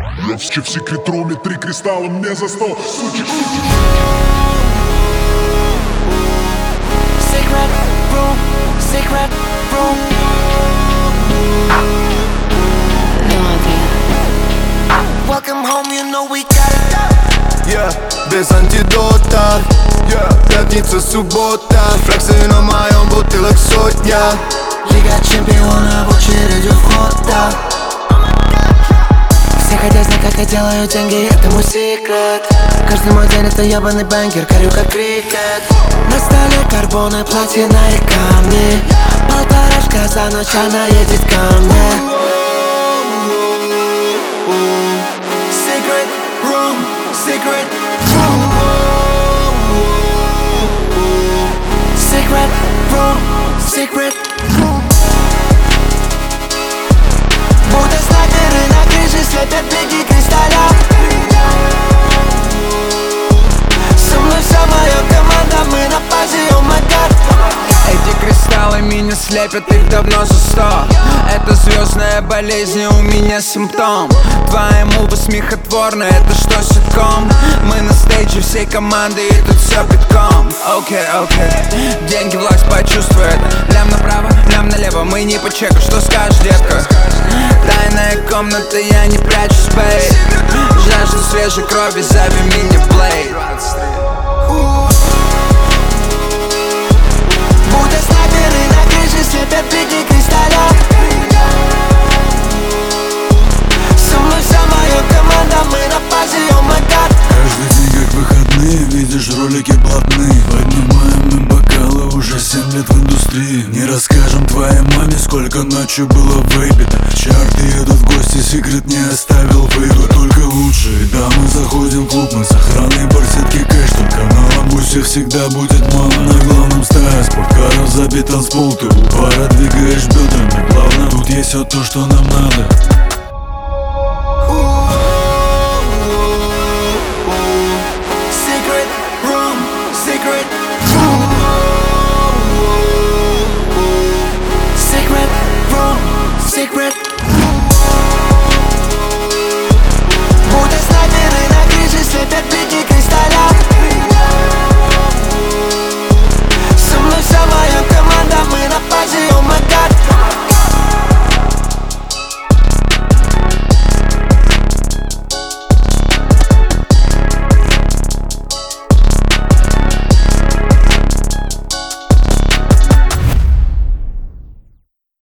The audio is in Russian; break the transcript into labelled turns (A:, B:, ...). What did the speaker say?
A: Я в секретроме 3 кристалла мне за стол. Сучек.
B: Secret room, secret room. No idea. Welcome home, you know we got it.
C: Yeah, без антидота. Yeah, пятница, суббота. Фраксы на моем, бутылок сотня.
B: Лига чемпионов, очередью вход, да. Все хотят знать, как я делаю деньги, это мой секрет. Каждый мой день это ебаный бенгер, горю как крикет. На столе карбоны, платина и камни. Полторашка за ночь, она едет ко мне. Secret room, secret room. Secret room, secret room. Будто снайперы на крыше слепят блики кристалля. Со мной вся моя команда, мы на базе, oh my god.
D: Эти кристаллы меня слепят, их давно за 100. Это звездная болезнь, у меня симптом. Твои мувы смехотворны, это что, ситком? Мы на стейдже всей команды, и тут все битком. Окей, деньги власть почувствует. Лям направо, лям налево, мы не по чеку, что скажешь, детка? Тайная комната, я не прячусь, бейб. Жажду свежей крови, зови меня Блейд.
B: Будто снайперы на крыше слепят блики кристалля. Со мной вся моя команда, мы на базе, oh my god.
E: Каждый день как выходные, видишь ролики блатные. Поднимаем мы бокалы, уже 7 лет в индустрии. Не расскажем твоей маме, сколько ночью было выпито. В чарты едут в гости, секрет не оставил выбор. Только лучшие дамы заходим в клуб, мы с охраной барсетки кэш. Только на ламбусе всегда будет мало. На главном стая спорткаров забит танцпол. Ты у бара двигаешь бедрами плавно. Тут есть все то, что нам надо.